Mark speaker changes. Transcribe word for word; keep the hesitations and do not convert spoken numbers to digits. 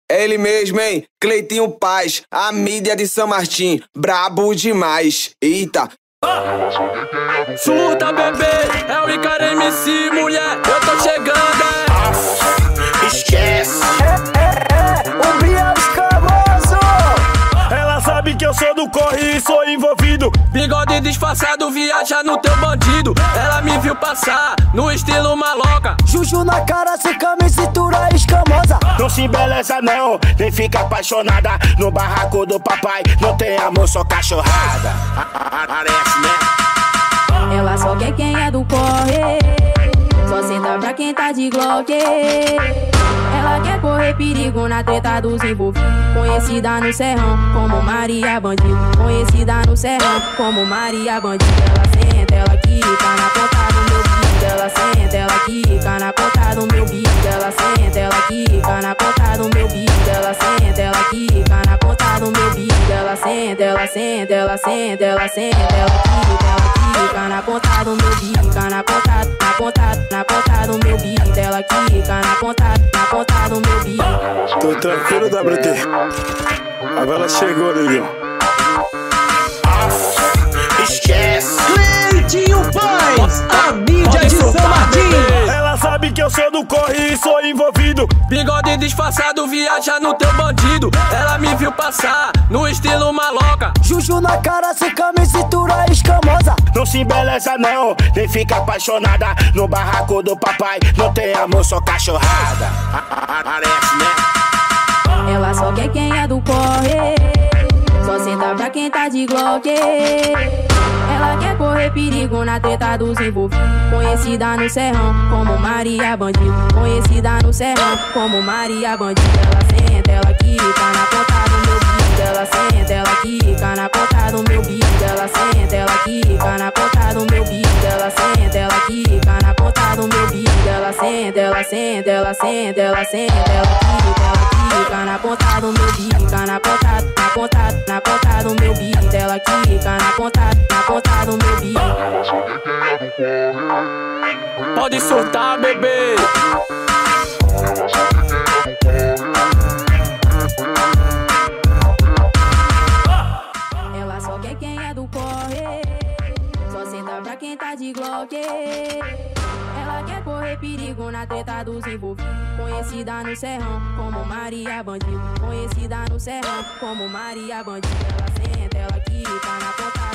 Speaker 1: É ele mesmo, hein? Cleitinho Paz, a mídia de São Martim, brabo demais. Eita.
Speaker 2: Surta, bebê, é o Icaro M C, mulher, eu tô chegando, é.
Speaker 3: Esquece.
Speaker 4: É, é, é, o Biel Escamoso.
Speaker 5: Ela sabe que eu sou do corre e sou envolvido.
Speaker 2: Bigode disfarçado, viaja no teu bandido. Ela me viu passar, no estilo maloca.
Speaker 4: Juju na cara, sem camisa, cintura escamosa.
Speaker 5: Não se embeleza não, nem fica apaixonada. No barraco do papai não tem amor, só cachorrada. Parece, né?
Speaker 6: Ela só quer quem é do corre, só senta pra quem tá de Glock. Ela quer correr perigo na treta dos envolvidos. Conhecida no serrão como Maria Bandido. Conhecida no serrão como Maria Bandido. Ela senta, ela quica na ponta do meu bico. Ela senta, ela quica na ponta do meu bico. Ela senta, ela quica na ponta do meu bico. Ela senta, ela quica na ponta do meu bico. Ela senta, ela senta, ela senta, ela senta, ela quica, ela quica na ponta do meu bico. Na ponta, na ponta, na ponta do meu bico. Ela quica na ponta, na ponta do meu bico.
Speaker 5: Tô tranquilo, W T. A vela chegou, negão.
Speaker 3: Esquece.
Speaker 4: Cleitinho Paz, a mídia de São Martim.
Speaker 5: Ela sabe que eu sou do corre e sou envolvido.
Speaker 2: Bigode disfarçado, viaja no teu bandido. Ela me viu passar, no estilo maloca.
Speaker 4: Juju na cara, sem camisa, cintura escamosa.
Speaker 5: Não se embeleza não, nem fica apaixonada. No barraco do papai não tem amor, só cachorrada. Parece, né?
Speaker 6: Ela só quer quem é do corre, só senta pra quem tá de Glock. Ela quer correr perigo na treta dos envolvidos. Conhecida no serrão como Maria Bandido. Conhecida no serrão como Maria Bandido. Ela senta, ela quica na ponta do meu bico. Ela senta, ela quica na ponta do meu bico. Ela senta, ela quica na ponta do meu bico. Ela senta, ela quica na ponta do meu bico. Ela senta, ela senta, ela senta, ela senta, ela quica, ela quica na ponta do meu bico. Na ponta, na ponta, na ponta do meu bico. Ela quica na ponta, na ponta do meu bico.
Speaker 2: Pode soltar, bebê.
Speaker 6: Ela só quer quem é do corre, só senta pra quem tá de Glock. Ela quer correr perigo na treta dos envolvidos. Conhecida no serrão como Maria Bandido. Conhecida no serrão como Maria Bandido. Ela senta, ela quica na ponta